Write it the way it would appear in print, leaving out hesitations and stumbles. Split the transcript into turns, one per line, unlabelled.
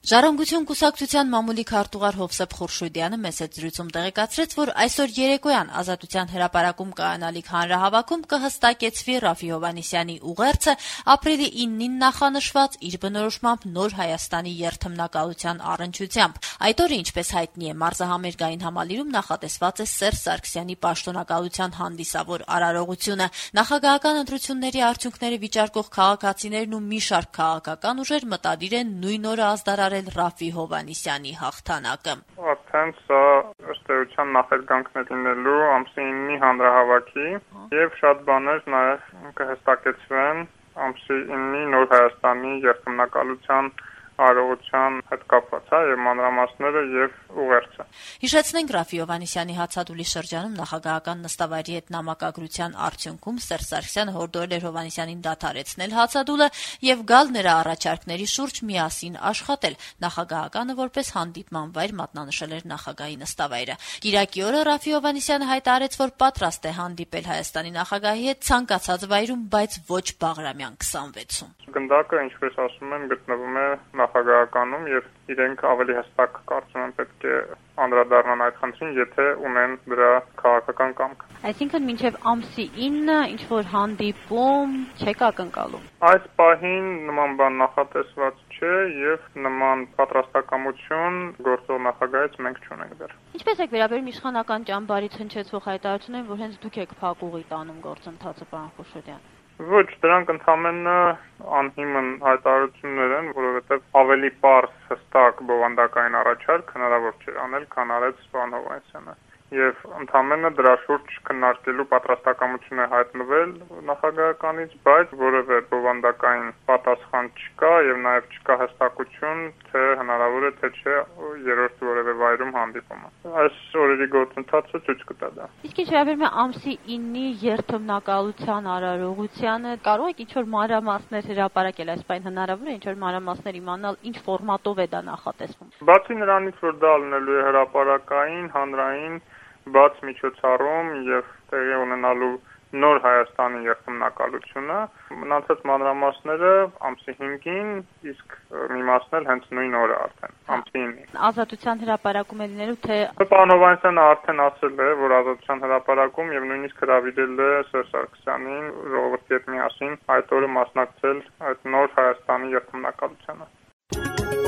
Ժառանգություն կուսակցության մամուլի քարտուղար Հովսեփ Խորշուդյանը մեծ զրույցում տեղեկացրեց, որ այսօր երեկոյան Ազատության հրապարակում կայանալիք հանրահավաքում կհստակեցվի Ռաֆի Հովհաննիսյանի ուղերձը ապրիլի 9-ին նախանշված իր բնորոշմամբ Նոր Հայաստանի երթմնակալության առնչությամբ։ Այդ օրը, ինչպես հայտնի է, մարզահամերգային համալիրում նախատեսված է Սերժ Սարգսյանի պաշտոնակալության հանդիսավոր արարողությունը։ Նախագահական ընտրությունների արդյունքները վիճարկող քաղաքացիներն ու մի շարք քաղաքական ուժեր մտադիր են նույն օրը ազդարարել Ռաֆի Հովհաննիսյանի հաղթանակը։
Արդեն սա ըստ էության նախերգանքն է լինելու ամսի 9-ի հանրահավաքի եւ շատ բաներ նաեւ կհստակեցվեն ամսի 9-ի Նոր Հայաստանի երթմնակալության արարողության հետ կապված, եւ մանրամասները եւ ուղերձը։
Հիշեցնենք, Ռաֆի Հովհաննիսյանի հացադուլի շրջանում նախագահական նստավայրի հետ նամակագրության արդյունքում Սերժ Սարգսյանը հորդորել էր Հովհաննիսյանին դադարեցնել հացադուլը եւ գալ նրա առաջարկների շուրջ միասին աշխատել։ Նախագահականը որպես հանդիպման վայր մատնանշել էր նախագահի նստավայրը։ Կիրակի օրը Ռաֆի Հովհաննիսյանը հայտարարեց, որ պատրաստ է հանդիպել Հայաստանի նախագահի հետ ցանկացած վայրում, բայց ոչ Բաղրամյան 26-ում։
Գնդակը, ինչպես ասում են, գտնվում է նախագահականում եւ իրենք ավելի հստակ կարծում եմ պետք է անդրադառնան այդ խնդրին, եթե ունեն դրա քաղաքական կամք։
Այսինքն մինչև ամսի 9-ը ինչ որ հանդիպում չեք ակնկալում։
Այս պահին նման բան նախատեսված չէ եւ նման պատրաստակամություն գործող նախագահից մենք չունենք դեռ։
Ինչպես եք վերաբերում իշխանական ճամբարից հնչեցող հայտարարություններին, որ հենց դուք եք փակուղի տանում գործընթացը, պարոն Խորշուդյան։
Ոչ, դրանք ընդհանրապես անհիմն հայտարարություններ են, որովհետև ավելի պարզ, հստակ բովանդակային առաջարկ հնարավոր չէ անել, քան արեց պարոն Հովհաննիսյանը։ Եվ ընդհանրապես դրա շուրջ քննարկելու պատրաստակամություն է հայտնվել նախագահականից, բայց որևէ բովանդակային պատասխան չկա եւ նաեւ չկա հստակություն, թե հնարավոր է թե չէ երրորդ որևէ վայրում հանդիպումը։ Այս օրերի գործընթացը ցույց կտա դա։
Իսկ ինչ վերաբերում է ամսի 9-ի երթմնակալության արարողությանը, կարող եք ինչ-որ մանրամասներ հրապարակել, այս բան հնարավոր է ինչ-որ մանրամասներ իմանալ, ինչ ֆորմատով է դա նախատեսվում։
Բացի նրանից, որ դա լինելու է հրապարակային, հանրային, բաց միջոցառում եւ տեղի ունենալու Նոր Հայաստանի երթմնակալությունը, մնացած մանրամասները ամսի 5-ին, իսկ մի մասն էլ հենց նույն օրը արդեն, ամսի 9-ին։
Ազատության հրապարակում է լինելու թե
Պարոն Հովհաննիսյանը արդեն ասել է, որ Ազատության հրապարակում եւ նույնիսկ հրավիրել է Սերժ Սարգսյանին ժողովրդի հետ միասին այդ օրը մասնակցել այդ Նոր Հայաստանի երթմնակալությանը։